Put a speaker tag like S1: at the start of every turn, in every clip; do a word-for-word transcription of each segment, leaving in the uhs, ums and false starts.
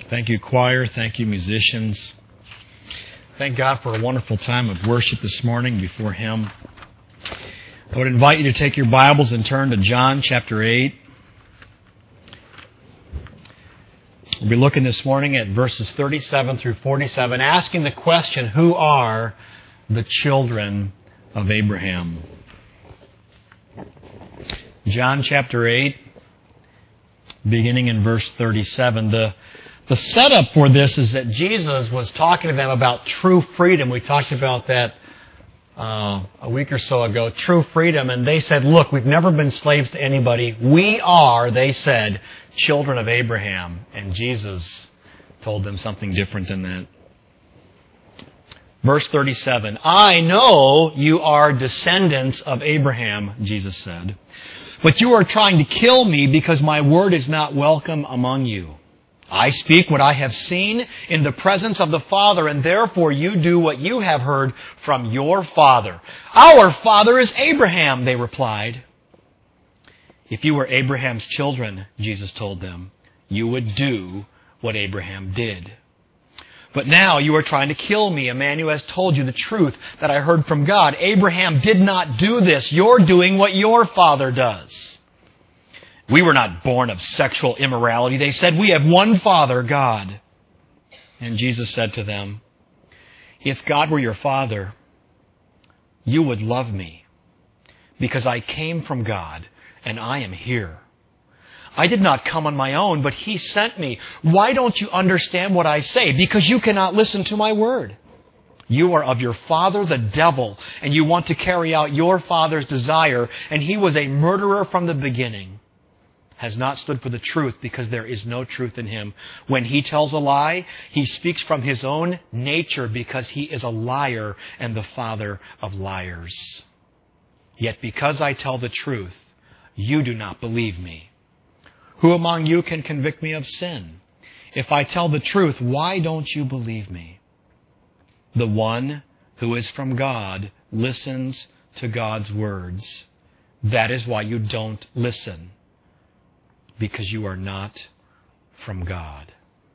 S1: Thank you, choir. Thank you, musicians. Thank God for a wonderful time of worship this morning before Him. I would invite you to take your Bibles and turn to John chapter eight. We'll be looking this morning at verses thirty-seven through forty-seven, asking the question, who are the children of Abraham? John chapter eight, beginning in verse thirty-seven. The The setup for this is that Jesus was talking to them about true freedom. We talked about that uh, a week or so ago, true freedom. And they said, look, we've never been slaves to anybody. We are, they said, children of Abraham. And Jesus told them something different than that. Verse thirty-seven, I know you are descendants of Abraham, Jesus said, but you are trying to kill me because my word is not welcome among you. I speak what I have seen in the presence of the Father, and therefore you do what you have heard from your father. Our father is Abraham, they replied. If you were Abraham's children, Jesus told them, you would do what Abraham did. But now you are trying to kill me, a man who has told you the truth that I heard from God. Abraham did not do this. You're doing what your father does. We were not born of sexual immorality. They said, we have one Father, God. And Jesus said to them, if God were your Father, you would love me, because I came from God and I am here. I did not come on my own, but He sent me. Why don't you understand what I say? Because you cannot listen to my word. You are of your father, the devil, and you want to carry out your father's desire, and he was a murderer from the beginning. Has not stood for the truth because there is no truth in him. When he tells a lie, he speaks from his own nature because he is a liar and the father of liars. Yet because I tell the truth, you do not believe me. Who among you can convict me of sin? If I tell the truth, why don't you believe me? The one who is from God listens to God's words. That is why you don't listen. Because you are not from God.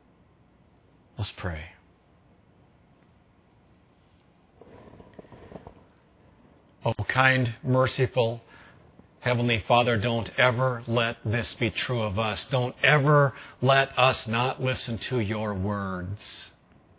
S1: Let's pray. Oh, kind, merciful Heavenly Father, don't ever let this be true of us. Don't ever let us not listen to your words.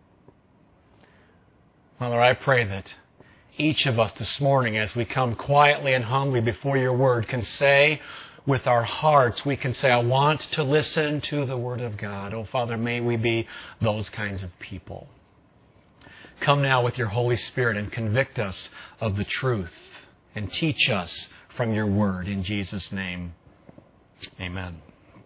S1: Father, I pray that each of us this morning, as we come quietly and humbly before your word, can say, with our hearts, we can say, I want to listen to the Word of God. Oh, Father, may we be those kinds of people. Come now with your Holy Spirit and convict us of the truth and teach us from your Word. In Jesus' name, amen.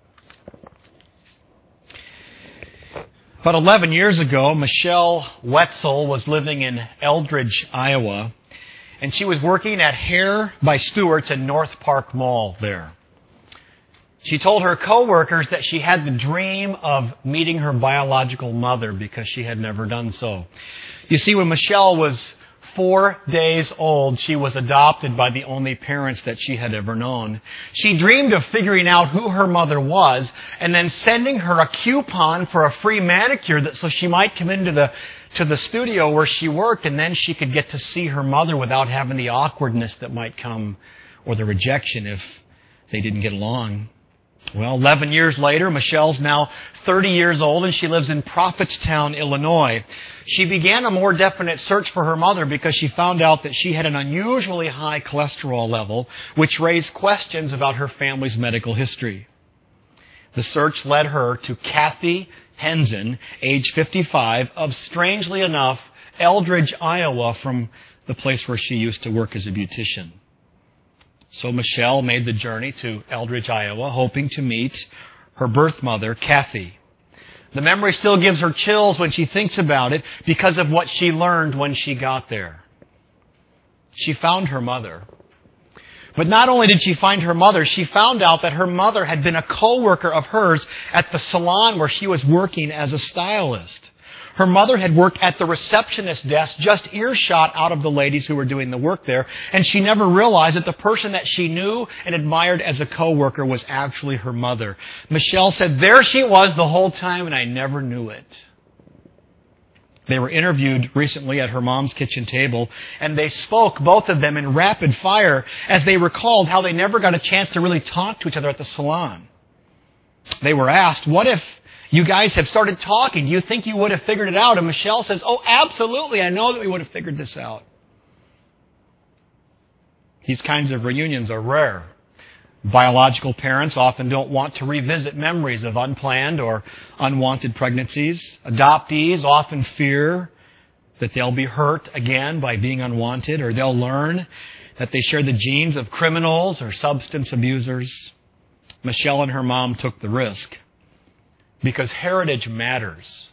S1: About eleven years ago, Michelle Wetzel was living in Eldridge, Iowa, and she was working at Hair by Stewart's in North Park Mall there. She told her coworkers that she had the dream of meeting her biological mother because she had never done so. You see, when Michelle was four days old, she was adopted by the only parents that she had ever known. She dreamed of figuring out who her mother was and then sending her a coupon for a free manicure that so she might come into the to the studio where she worked, and then she could get to see her mother without having the awkwardness that might come or the rejection if they didn't get along. Well, eleven years later, Michelle's now thirty years old and she lives in Prophetstown, Illinois. She began a more definite search for her mother because she found out that she had an unusually high cholesterol level, which raised questions about her family's medical history. The search led her to Kathy Henson, age fifty-five, of, strangely enough, Eldridge, Iowa, from the place where she used to work as a beautician. So Michelle made the journey to Eldridge, Iowa, hoping to meet her birth mother, Kathy. The memory still gives her chills when she thinks about it because of what she learned when she got there. She found her mother. But not only did she find her mother, she found out that her mother had been a co-worker of hers at the salon where she was working as a stylist. Her mother had worked at the receptionist desk, just earshot out of the ladies who were doing the work there, and she never realized that the person that she knew and admired as a coworker was actually her mother. Michelle said, "There she was the whole time, and I never knew it." They were interviewed recently at her mom's kitchen table, and they spoke, both of them, in rapid fire as they recalled how they never got a chance to really talk to each other at the salon. They were asked, "What if you guys have started talking? Do you think you would have figured it out?" And Michelle says, "Oh, absolutely. I know that we would have figured this out." These kinds of reunions are rare. Biological parents often don't want to revisit memories of unplanned or unwanted pregnancies. Adoptees often fear that they'll be hurt again by being unwanted, or they'll learn that they share the genes of criminals or substance abusers. Michelle and her mom took the risk because heritage matters.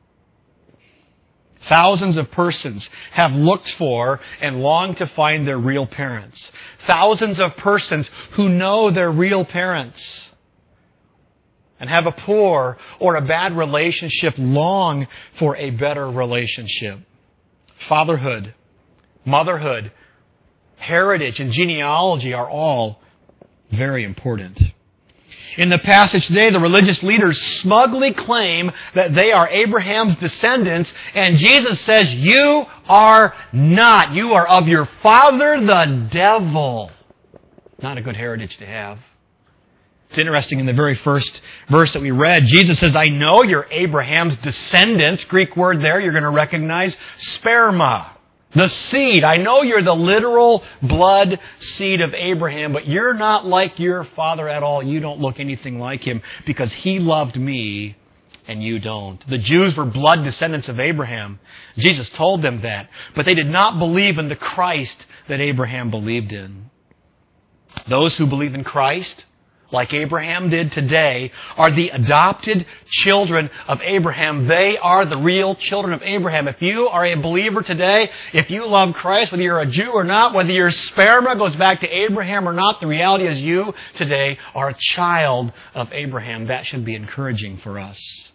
S1: Thousands of persons have looked for and longed to find their real parents. Thousands of persons who know their real parents and have a poor or a bad relationship long for a better relationship. Fatherhood, motherhood, heritage, and genealogy are all very important. In the passage today, the religious leaders smugly claim that they are Abraham's descendants, and Jesus says, "You are not. You are of your father, the devil." Not a good heritage to have. It's interesting, in the very first verse that we read, Jesus says, "I know you're Abraham's descendants." Greek word there you're going to recognize, sperma. The seed. I know you're the literal blood seed of Abraham, but you're not like your father at all. You don't look anything like him because he loved me and you don't. The Jews were blood descendants of Abraham. Jesus told them that, but they did not believe in the Christ that Abraham believed in. Those who believe in Christ, like Abraham did today, are the adopted children of Abraham. They are the real children of Abraham. If you are a believer today, if you love Christ, whether you're a Jew or not, whether your sperma goes back to Abraham or not, the reality is you today are a child of Abraham. That should be encouraging for us.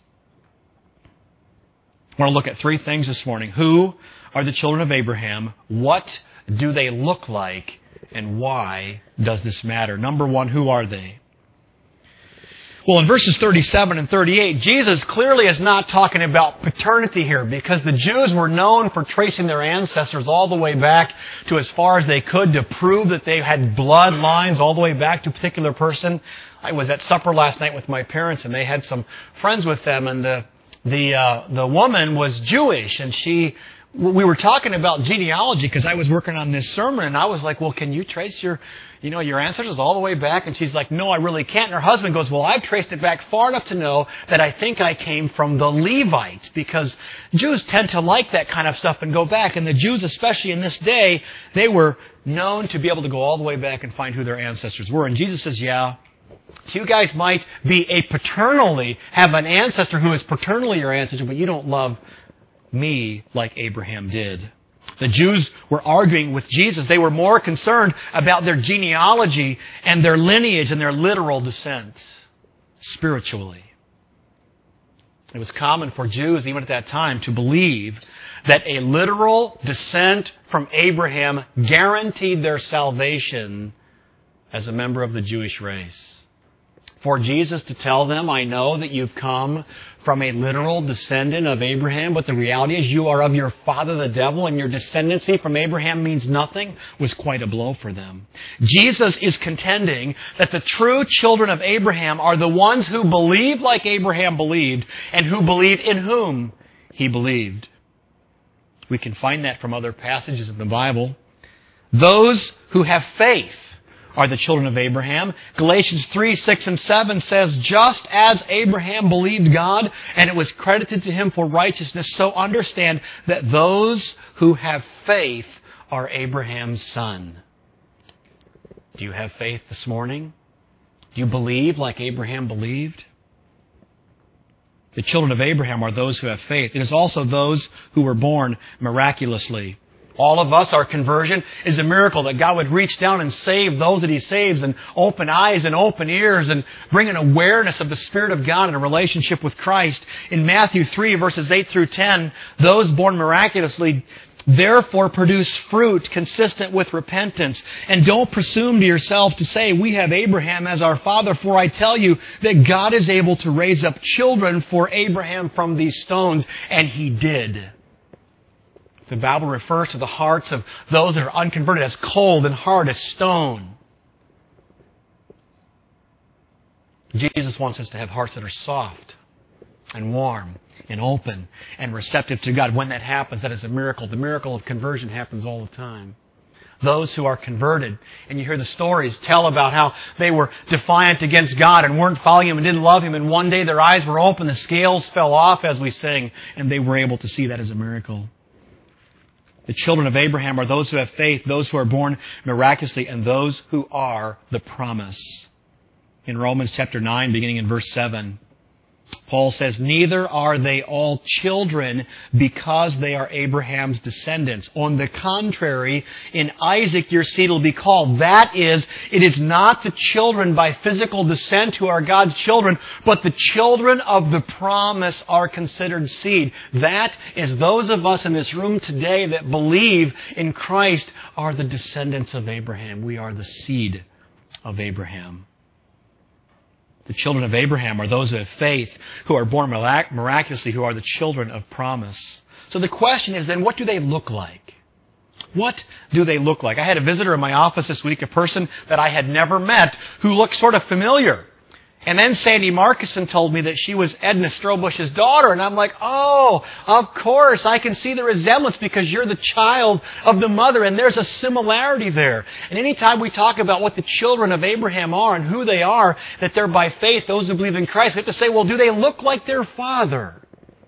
S1: I want to look at three things this morning. Who are the children of Abraham? What do they look like? And why does this matter? Number one, who are they? Well, in verses thirty-seven and thirty-eight, Jesus clearly is not talking about paternity here, because the Jews were known for tracing their ancestors all the way back to as far as they could to prove that they had bloodlines all the way back to a particular person. I was at supper last night with my parents, and they had some friends with them, and the the uh, the woman was Jewish, and she. We were talking about genealogy because I was working on this sermon, and I was like, "Well, can you trace your, you know, your ancestors all the way back?" And she's like, "No, I really can't." And her husband goes, "Well, I've traced it back far enough to know that I think I came from the Levites," because Jews tend to like that kind of stuff and go back. And the Jews, especially in this day, they were known to be able to go all the way back and find who their ancestors were. And Jesus says, "Yeah, you guys might be a paternally, have an ancestor who is paternally your ancestor, but you don't love me like Abraham did." The Jews were arguing with Jesus. They were more concerned about their genealogy and their lineage and their literal descent spiritually. It was common for Jews, even at that time, to believe that a literal descent from Abraham guaranteed their salvation as a member of the Jewish race. For Jesus to tell them, "I know that you've come from a literal descendant of Abraham, but the reality is you are of your father the devil, and your descendancy from Abraham means nothing," was quite a blow for them. Jesus is contending that the true children of Abraham are the ones who believe like Abraham believed, and who believe in whom he believed. We can find that from other passages in the Bible. Those who have faith are the children of Abraham. Galatians three, six, and seven says, "Just as Abraham believed God, and it was credited to him for righteousness, so understand that those who have faith are Abraham's son." Do you have faith this morning? Do you believe like Abraham believed? The children of Abraham are those who have faith. It is also those who were born miraculously. All of us, our conversion is a miracle that God would reach down and save those that He saves and open eyes and open ears and bring an awareness of the Spirit of God and a relationship with Christ. In Matthew three, verses eight through ten, those born miraculously therefore produce fruit consistent with repentance. And don't presume to yourself to say, we have Abraham as our father, for I tell you that God is able to raise up children for Abraham from these stones. And He did. The Bible refers to the hearts of those that are unconverted as cold and hard as stone. Jesus wants us to have hearts that are soft and warm and open and receptive to God. When that happens, that is a miracle. The miracle of conversion happens all the time. Those who are converted, and you hear the stories tell about how they were defiant against God and weren't following Him and didn't love Him, and one day their eyes were open, the scales fell off, as we sing, and they were able to see that as a miracle. The children of Abraham are those who have faith, those who are born miraculously, and those who are the promise. In Romans chapter nine, beginning in verse seven, Paul says, neither are they all children because they are Abraham's descendants. On the contrary, in Isaac your seed will be called. That is, it is not the children by physical descent who are God's children, but the children of the promise are considered seed. That is, those of us in this room today that believe in Christ are the descendants of Abraham. We are the seed of Abraham. The children of Abraham are those who have faith, who are born mirac- miraculously, who are the children of promise. So the question is then, what do they look like? What do they look like? I had a visitor in my office this week, a person that I had never met, who looked sort of familiar. And then Sandy Markison told me that she was Edna Strobush's daughter. And I'm like, oh, of course, I can see the resemblance because you're the child of the mother. And there's a similarity there. And anytime we talk about what the children of Abraham are and who they are, that they're by faith, those who believe in Christ, we have to say, well, do they look like their father?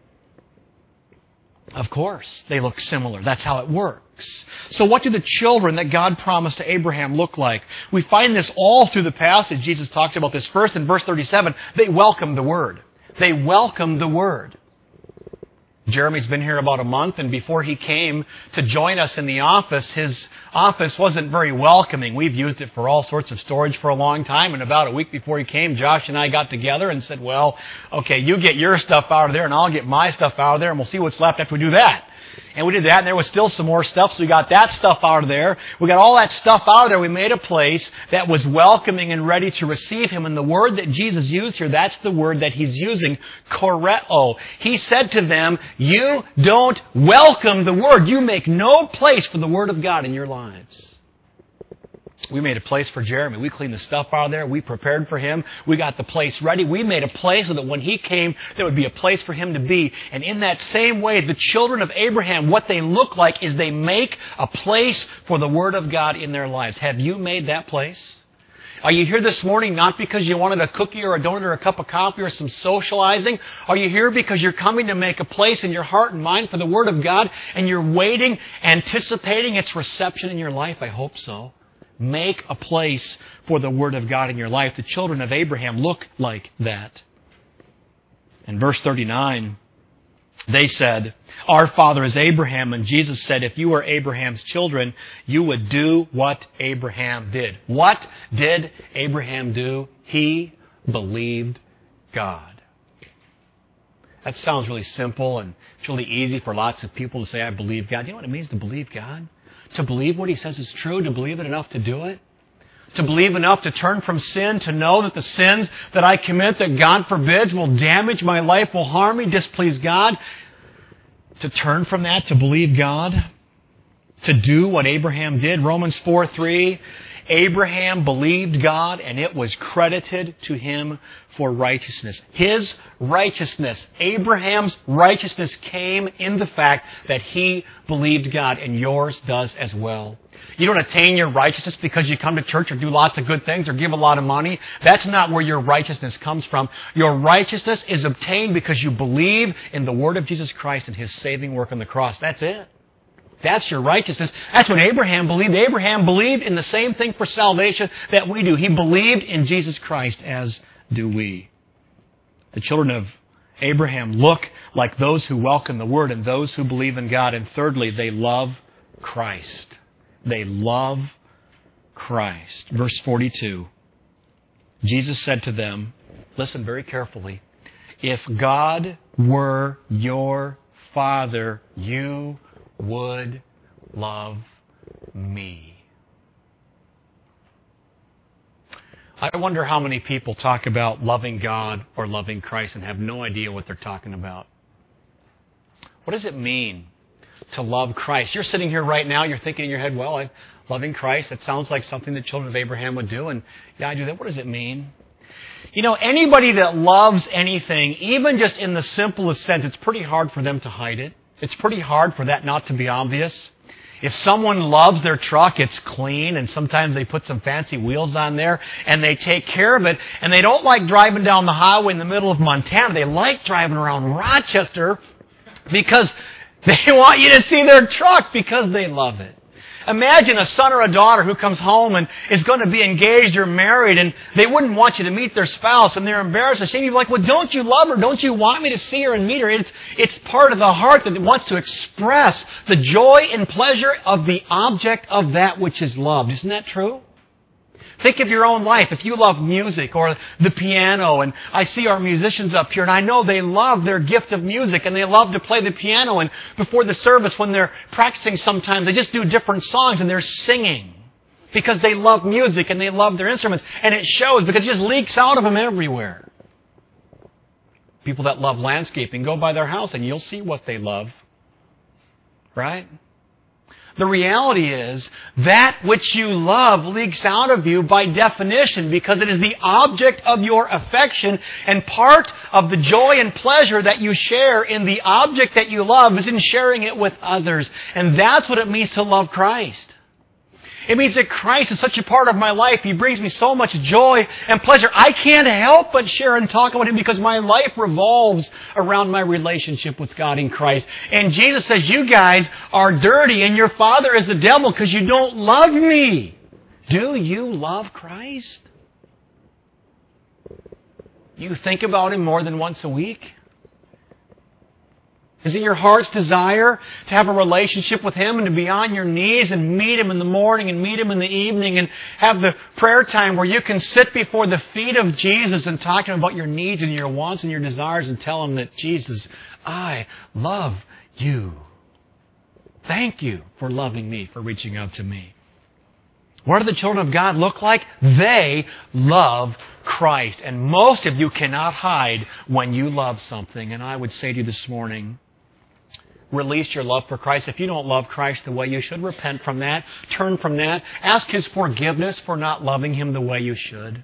S1: Of course, they look similar. That's how it works. So what do the children that God promised to Abraham look like? We find this all through the passage. Jesus talks about this first in verse thirty-seven. They welcome the Word. They welcome the Word. Jeremy's been here about a month, and before he came to join us in the office, his office wasn't very welcoming. We've used it for all sorts of storage for a long time, and about a week before he came, Josh and I got together and said, well, okay, you get your stuff out of there, and I'll get my stuff out of there, and we'll see what's left after we do that. And we did that, and there was still some more stuff, so we got that stuff out of there. We got all that stuff out of there. We made a place that was welcoming and ready to receive Him. And the word that Jesus used here, that's the word that He's using, koreo. He said to them, you don't welcome the Word. You make no place for the Word of God in your lives. We made a place for Jeremy. We cleaned the stuff out of there. We prepared for him. We got the place ready. We made a place so that when he came, there would be a place for him to be. And in that same way, the children of Abraham, what they look like is they make a place for the Word of God in their lives. Have you made that place? Are you here this morning not because you wanted a cookie or a donut or a cup of coffee or some socializing? Are you here because you're coming to make a place in your heart and mind for the Word of God and you're waiting, anticipating its reception in your life? I hope so. Make a place for the Word of God in your life. The children of Abraham look like that. In verse thirty-nine, they said, our father is Abraham. And Jesus said, if you were Abraham's children, you would do what Abraham did. What did Abraham do? He believed God. That sounds really simple and it's really easy for lots of people to say, I believe God. You know what it means to believe God? To believe what He says is true, to believe it enough to do it. To believe enough to turn from sin, to know that the sins that I commit, that God forbids, will damage my life, will harm me, displease God. To turn from that, to believe God. To do what Abraham did. Romans four three, Abraham believed God and it was credited to him for righteousness. His righteousness, Abraham's righteousness came in the fact that he believed God, and yours does as well. You don't attain your righteousness because you come to church or do lots of good things or give a lot of money. That's not where your righteousness comes from. Your righteousness is obtained because you believe in the Word of Jesus Christ and His saving work on the cross. That's it. That's your righteousness. That's what Abraham believed. Abraham believed in the same thing for salvation that we do. He believed in Jesus Christ, as do we. The children of Abraham look like those who welcome the Word and those who believe in God. And thirdly, they love Christ. They love Christ. Verse forty-two. Jesus said to them, listen very carefully, if God were your Father, you would love me. I wonder how many people talk about loving God or loving Christ and have no idea what they're talking about. What does it mean to love Christ? You're sitting here right now, you're thinking in your head, well, I'm loving Christ, it sounds like something the children of Abraham would do, and yeah, I do that. What does it mean? You know, anybody that loves anything, even just in the simplest sense, it's pretty hard for them to hide it. It's pretty hard for that not to be obvious. If someone loves their truck, it's clean, and sometimes they put some fancy wheels on there, and they take care of it, and they don't like driving down the highway in the middle of Montana. They like driving around Rochester because they want you to see their truck because they love it. Imagine a son or a daughter who comes home and is going to be engaged or married, and they wouldn't want you to meet their spouse, and they're embarrassed. Ashamed. You're like, well, don't you love her? Don't you want me to see her and meet her? It's, it's part of the heart that wants to express the joy and pleasure of the object of that which is loved. Isn't that true? Think of your own life. If you love music or the piano, and I see our musicians up here, and I know they love their gift of music, and they love to play the piano, and before the service, when they're practicing sometimes, they just do different songs, and they're singing because they love music, and they love their instruments, and it shows because it just leaks out of them everywhere. People that love landscaping, go by their house, and you'll see what they love. Right? The reality is, that which you love leaks out of you by definition because it is the object of your affection, and part of the joy and pleasure that you share in the object that you love is in sharing it with others. And that's what it means to love Christ. It means that Christ is such a part of my life. He brings me so much joy and pleasure. I can't help but share and talk about Him because my life revolves around my relationship with God in Christ. And Jesus says, you guys are dirty and your father is the devil because you don't love me. Do you love Christ? You think about Him more than once a week? Is it your heart's desire to have a relationship with Him and to be on your knees and meet Him in the morning and meet Him in the evening and have the prayer time where you can sit before the feet of Jesus and talk to Him about your needs and your wants and your desires and tell Him that, Jesus, I love you. Thank you for loving me, for reaching out to me. What do the children of God look like? They love Christ. And most of you cannot hide when you love something. And I would say to you this morning, release your love for Christ. If you don't love Christ the way you should, repent from that. Turn from that. Ask His forgiveness for not loving Him the way you should.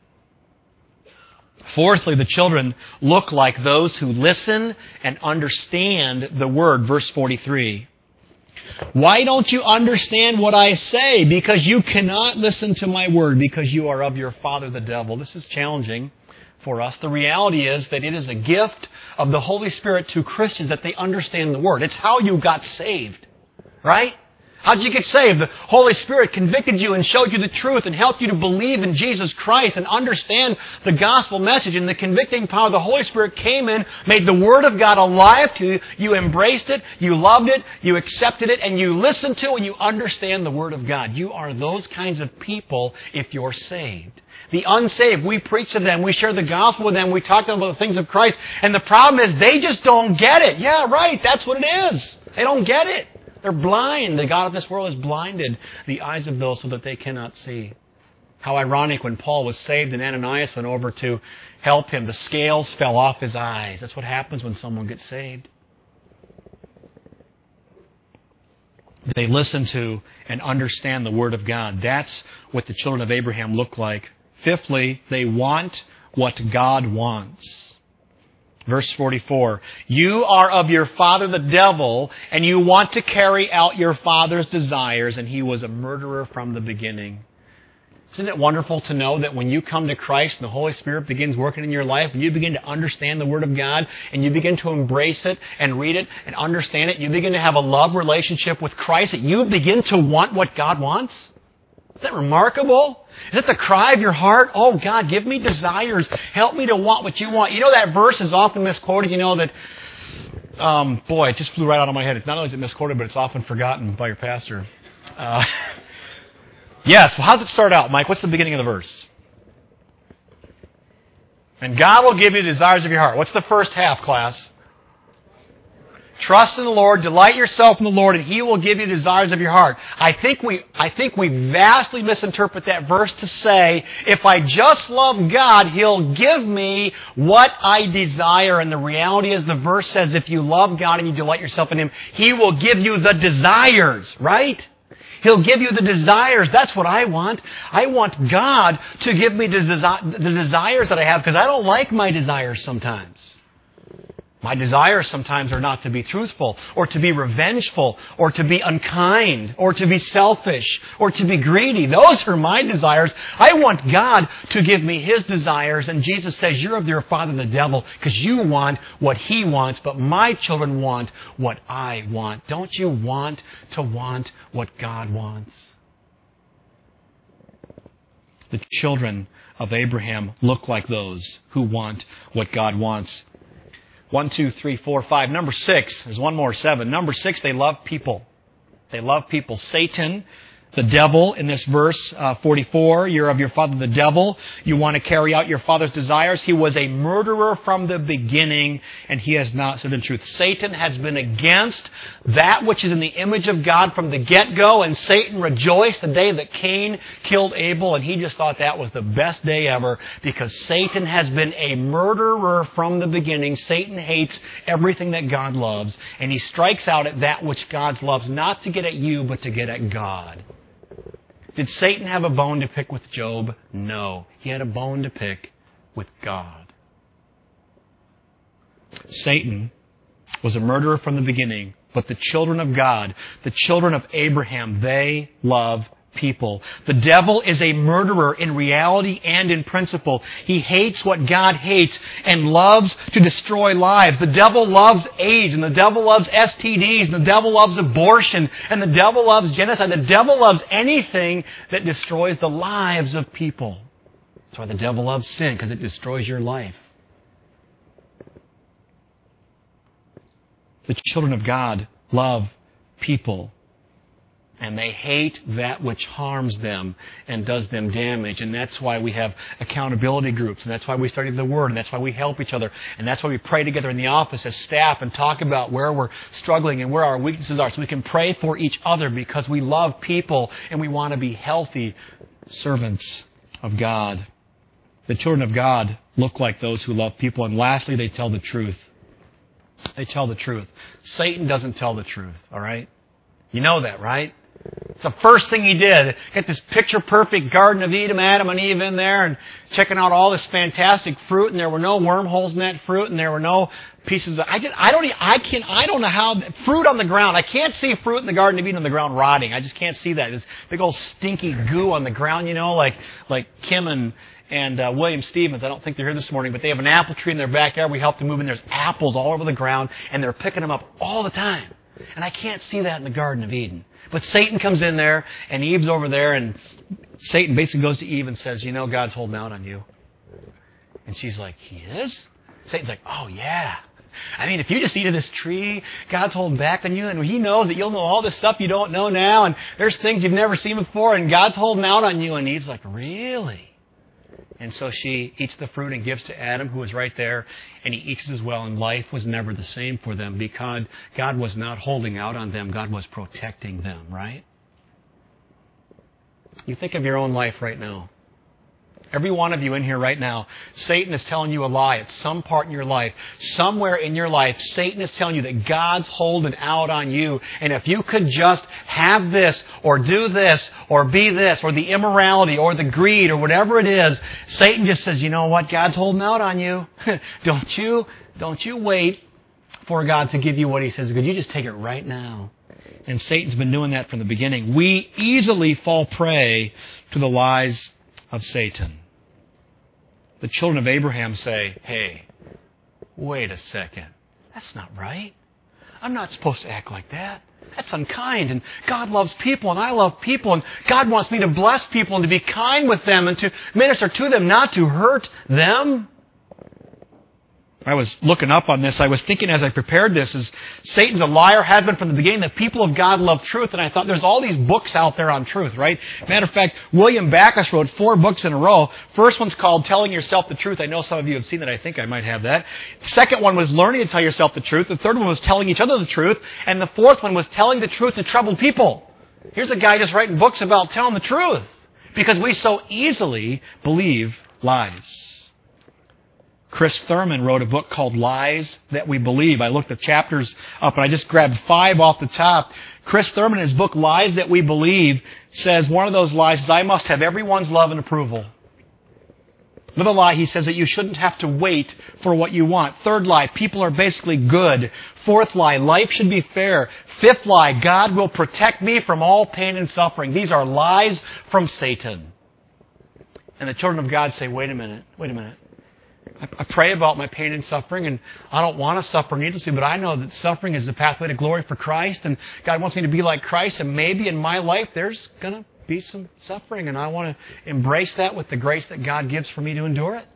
S1: Fourthly, the children look like those who listen and understand the Word. Verse forty-three. Why don't you understand what I say? Because you cannot listen to my word, because you are of your father the devil. This is challenging for us. The reality is that it is a gift of the Holy Spirit to Christians that they understand the Word. It's how you got saved, right? How did you get saved? The Holy Spirit convicted you and showed you the truth and helped you to believe in Jesus Christ and understand the gospel message. And the convicting power of the Holy Spirit came in, made the Word of God alive to you. You embraced it, you loved it, you accepted it, and you listened to and you understand the Word of God. You are those kinds of people if you're saved. The unsaved, we preach to them, we share the gospel with them, we talk to them about the things of Christ, and the problem is they just don't get it. Yeah, right, that's what it is. They don't get it. They're blind. The God of this world has blinded the eyes of those so that they cannot see. How ironic, when Paul was saved and Ananias went over to help him, the scales fell off his eyes. That's what happens when someone gets saved. They listen to and understand the Word of God. That's what the children of Abraham look like. Fifthly, they want what God wants. Verse forty-four, you are of your father the devil, and you want to carry out your father's desires, and he was a murderer from the beginning. Isn't it wonderful to know that when you come to Christ and the Holy Spirit begins working in your life, and you begin to understand the Word of God, and you begin to embrace it and read it and understand it, you begin to have a love relationship with Christ, that you begin to want what God wants? Is that remarkable? Is that the cry of your heart? Oh, God, give me desires. Help me to want what you want. You know, that verse is often misquoted. You know, that Um, boy, it just flew right out of my head. It's not only is it misquoted, but it's often forgotten by your pastor. Uh, yes, well, how does it start out, Mike? What's the beginning of the verse? And God will give you the desires of your heart. What's the first half, class? Trust in the Lord, delight yourself in the Lord, and He will give you the desires of your heart. I think we, I think we vastly misinterpret that verse to say, if I just love God, He'll give me what I desire. And the reality is the verse says, if you love God and you delight yourself in Him, He will give you the desires, right? He'll give you the desires. That's what I want. I want God to give me the, desi- the desires that I have, because I don't like my desires sometimes. My desires sometimes are not to be truthful, or to be revengeful, or to be unkind, or to be selfish, or to be greedy. Those are my desires. I want God to give me His desires. And Jesus says, you're of your father the devil, because you want what he wants, but my children want what I want. Don't you want to want what God wants? The children of Abraham look like those who want what God wants. One, two, three, four, five. Number six. There's one more, seven. Number six, they love people. They love people. Satan, the devil, in this verse uh, forty-four, you're of your father the devil. You want to carry out your father's desires. He was a murderer from the beginning, and he has not stood in truth. Satan has been against that which is in the image of God from the get-go, and Satan rejoiced the day that Cain killed Abel, and he just thought that was the best day ever, because Satan has been a murderer from the beginning. Satan hates everything that God loves, and he strikes out at that which God loves, not to get at you, but to get at God. Did Satan have a bone to pick with Job? No. He had a bone to pick with God. Satan was a murderer from the beginning, but the children of God, the children of Abraham, they love people. The devil is a murderer in reality and in principle. He hates what God hates and loves to destroy lives. The devil loves AIDS, and the devil loves S T Ds, and the devil loves abortion, and the devil loves genocide. The devil loves anything that destroys the lives of people. That's why the devil loves sin, because it destroys your life. The children of God love people. And they hate that which harms them and does them damage. And that's why we have accountability groups. And that's why we study the Word. And that's why we help each other. And that's why we pray together in the office as staff and talk about where we're struggling and where our weaknesses are. So we can pray for each other, because we love people and we want to be healthy servants of God. The children of God look like those who love people. And lastly, they tell the truth. They tell the truth. Satan doesn't tell the truth, all right? You know that, right? It's the first thing he did. Get this picture-perfect Garden of Eden, Adam and Eve in there, and checking out all this fantastic fruit, and there were no wormholes in that fruit, and there were no pieces of... I just, I don't, I can't, I don't know how... Fruit on the ground. I can't see fruit in the Garden of Eden on the ground rotting. I just can't see that. This big old stinky goo on the ground, you know, like, like Kim and... And uh, William Stevens, I don't think they're here this morning, but they have an apple tree in their backyard. We helped them move in. There's apples all over the ground, and they're picking them up all the time. And I can't see that in the Garden of Eden. But Satan comes in there, and Eve's over there, and Satan basically goes to Eve and says, you know, God's holding out on you. And she's like, He is? Satan's like, oh, yeah. I mean, if you just eat of this tree, God's holding back on you, and He knows that you'll know all this stuff you don't know now, and there's things you've never seen before, and God's holding out on you. And Eve's like, really? And so she eats the fruit and gives to Adam, who was right there, and he eats as well. And life was never the same for them, because God was not holding out on them. God was protecting them, right? You think of your own life right now. Every one of you in here right now, Satan is telling you a lie at some part in your life. Somewhere in your life, Satan is telling you that God's holding out on you. And if you could just have this, or do this, or be this, or the immorality, or the greed, or whatever it is, Satan just says, you know what? God's holding out on you. Don't you, don't you wait for God to give you what He says. You just take it right now. And Satan's been doing that from the beginning. We easily fall prey to the lies of Satan. The children of Abraham say, hey, wait a second. That's not right. I'm not supposed to act like that. That's unkind. And God loves people, and I love people, and God wants me to bless people and to be kind with them and to minister to them, not to hurt them. I was looking up on this. I was thinking as I prepared this, is Satan's a liar, has been from the beginning. The people of God love truth. And I thought there's all these books out there on truth, right? Matter of fact, William Backus wrote four books in a row. First one's called Telling Yourself the Truth. I know some of you have seen that. I think I might have that. The second one was Learning to Tell Yourself the Truth. The third one was Telling Each Other the Truth. And the fourth one was Telling the Truth to Troubled People. Here's a guy just writing books about telling the truth. Because we so easily believe lies. Chris Thurman wrote a book called Lies That We Believe. I looked the chapters up and I just grabbed five off the top. Chris Thurman, in his book Lies That We Believe, says one of those lies is, I must have everyone's love and approval. Another lie, he says that you shouldn't have to wait for what you want. Third lie, people are basically good. Fourth lie, life should be fair. Fifth lie, God will protect me from all pain and suffering. These are lies from Satan. And the children of God say, wait a minute, wait a minute. I pray about my pain and suffering, and I don't want to suffer needlessly, but I know that suffering is the pathway to glory for Christ, and God wants me to be like Christ, and maybe in my life there's going to be some suffering, and I want to embrace that with the grace that God gives for me to endure it.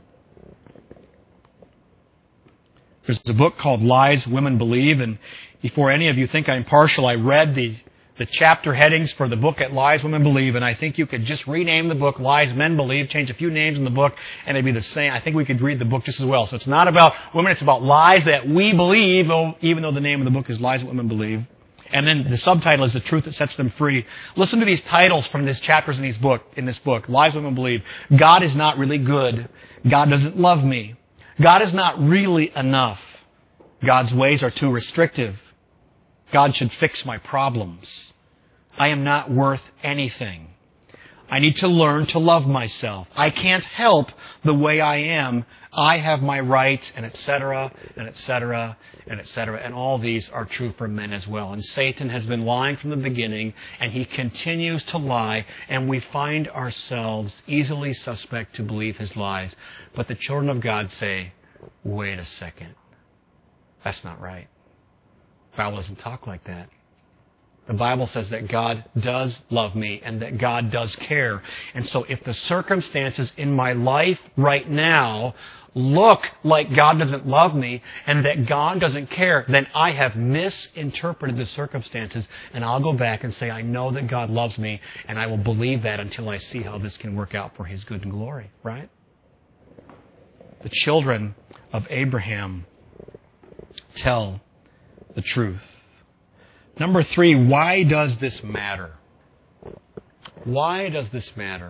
S1: There's a book called Lies Women Believe, and before any of you think I'm partial, I read the the chapter headings for the book at Lies Women Believe, and I think you could just rename the book Lies Men Believe, change a few names in the book, and it'd be the same. I think we could read the book just as well. So it's not about women, it's about lies that we believe, even though the name of the book is Lies That Women Believe. And then the subtitle is The Truth That Sets Them Free. Listen to these titles from these chapters in, these book, in this book. Lies Women Believe. God is not really good. God doesn't love me. God is not really enough. God's ways are too restrictive. God should fix my problems. I am not worth anything. I need to learn to love myself. I can't help the way I am. I have my rights, and et cetera, and et cetera, and et cetera. And all these are true for men as well. And Satan has been lying from the beginning, and he continues to lie, and we find ourselves easily suspect to believe his lies. But the children of God say, wait a second. That's not right. The Bible doesn't talk like that. The Bible says that God does love me and that God does care. And so if the circumstances in my life right now look like God doesn't love me and that God doesn't care, then I have misinterpreted the circumstances, and I'll go back and say, I know that God loves me, and I will believe that until I see how this can work out for His good and glory, right? The children of Abraham tell the truth. Number three, why does this matter? Why does this matter?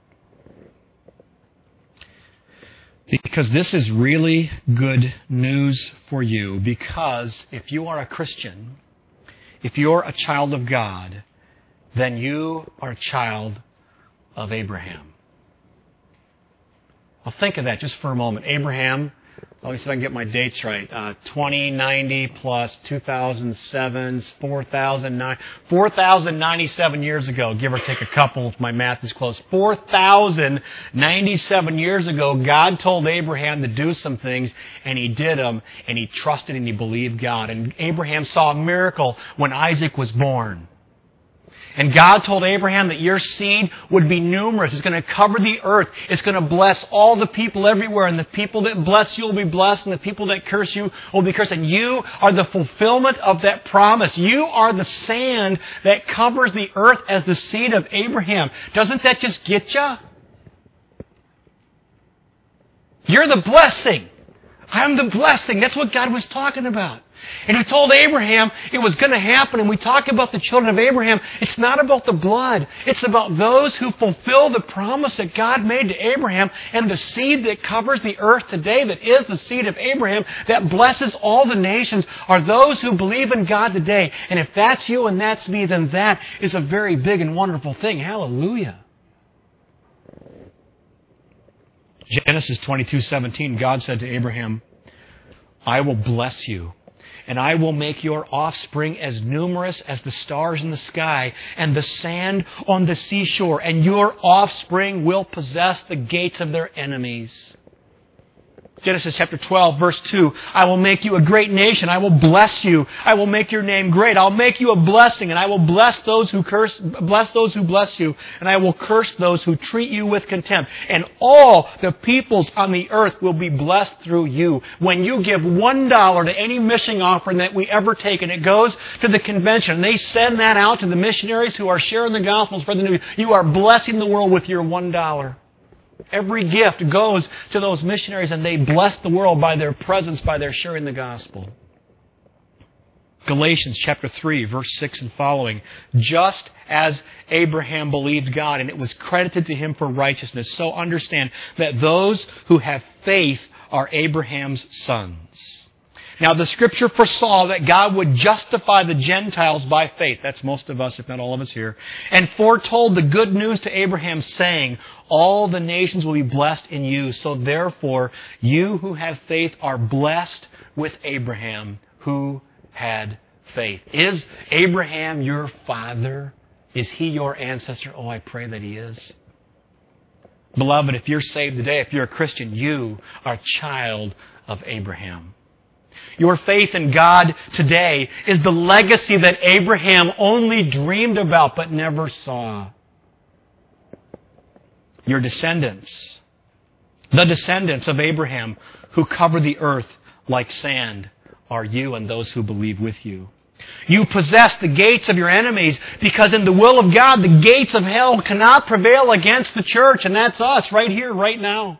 S1: Because this is really good news for you. Because if you are a Christian, if you're a child of God, then you are a child of Abraham. Well, think of that just for a moment. Abraham, let me see if I can get my dates right. Uh, twenty ninety plus two thousand seven, four thousand nine, four thousand ninety-seven years ago, give or take a couple if my math is close. four thousand ninety-seven years ago, God told Abraham to do some things, and he did them, and he trusted and he believed God. And Abraham saw a miracle when Isaac was born. And God told Abraham that your seed would be numerous. It's going to cover the earth. It's going to bless all the people everywhere. And the people that bless you will be blessed. And the people that curse you will be cursed. And you are the fulfillment of that promise. You are the sand that covers the earth as the seed of Abraham. Doesn't that just get you? You're the blessing. I'm the blessing. That's what God was talking about. And He told Abraham it was going to happen. And we talk about the children of Abraham. It's not about the blood. It's about those who fulfill the promise that God made to Abraham. And the seed that covers the earth today, that is the seed of Abraham, that blesses all the nations, are those who believe in God today. And if that's you and that's me, then that is a very big and wonderful thing. Hallelujah. Genesis twenty-two seventeen, God said to Abraham, I will bless you, and I will make your offspring as numerous as the stars in the sky and the sand on the seashore, and your offspring will possess the gates of their enemies. Genesis chapter twelve, verse two, I will make you a great nation. I will bless you. I will make your name great. I'll make you a blessing, and I will bless those who curse, bless those who bless you, and I will curse those who treat you with contempt. And all the peoples on the earth will be blessed through you. When you give one dollar to any mission offering that we ever take, and it goes to the convention, and they send that out to the missionaries who are sharing the gospel, spreading the news, you are blessing the world with your one dollar. Every gift goes to those missionaries, and they bless the world by their presence, by their sharing the gospel. Galatians chapter three, verse six and following. Just as Abraham believed God, and it was credited to him for righteousness, so understand that those who have faith are Abraham's sons. Now, the Scripture foresaw that God would justify the Gentiles by faith. That's most of us, if not all of us here. And foretold the good news to Abraham, saying, all the nations will be blessed in you. So therefore, you who have faith are blessed with Abraham, who had faith. Is Abraham your father? Is he your ancestor? Oh, I pray that he is. Beloved, if you're saved today, if you're a Christian, you are a child of Abraham. Your faith in God today is the legacy that Abraham only dreamed about but never saw. Your descendants, the descendants of Abraham who cover the earth like sand, are you and those who believe with you. You possess the gates of your enemies because in the will of God, the gates of hell cannot prevail against the church, and that's us right here, right now.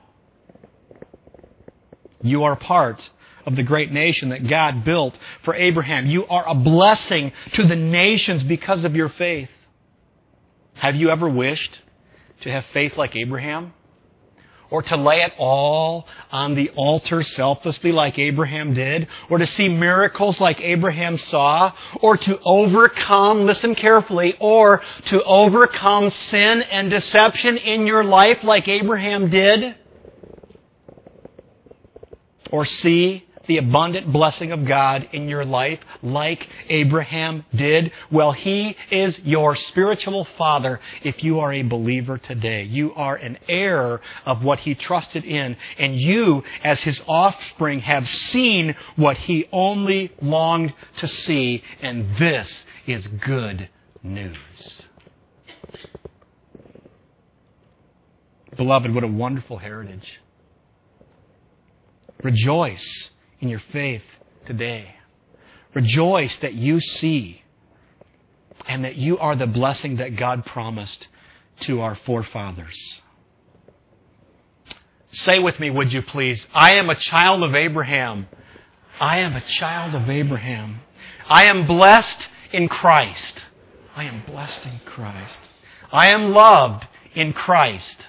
S1: You are part of the great nation that God built for Abraham. You are a blessing to the nations because of your faith. Have you ever wished to have faith like Abraham? Or to lay it all on the altar selflessly like Abraham did? Or to see miracles like Abraham saw? Or to overcome, listen carefully, or to overcome sin and deception in your life like Abraham did? Or see the abundant blessing of God in your life like Abraham did? Well, he is your spiritual father if you are a believer today. You are an heir of what he trusted in, and you, as his offspring, have seen what he only longed to see, and this is good news. Beloved, what a wonderful heritage. Rejoice in your faith today. Rejoice that you see and that you are the blessing that God promised to our forefathers. Say with me, would you please, I am a child of Abraham. I am a child of Abraham. I am blessed in Christ. I am blessed in Christ. I am loved in Christ.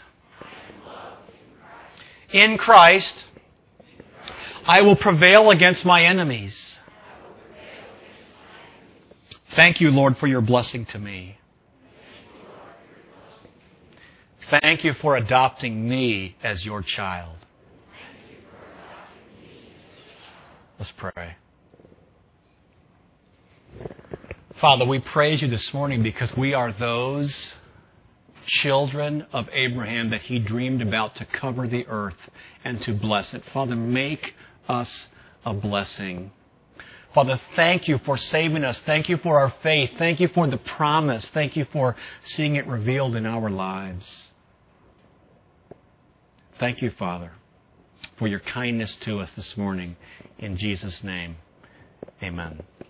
S1: In Christ, I will prevail against my enemies. Thank you, Lord, for your blessing to me. Thank you for adopting me as your child. Let's pray. Father, we praise you this morning because we are those children of Abraham that he dreamed about to cover the earth and to bless it. Father, make us a blessing. Father, thank you for saving us. Thank you for our faith. Thank you for the promise. Thank you for seeing it revealed in our lives. Thank you, Father, for your kindness to us this morning. In Jesus' name, amen.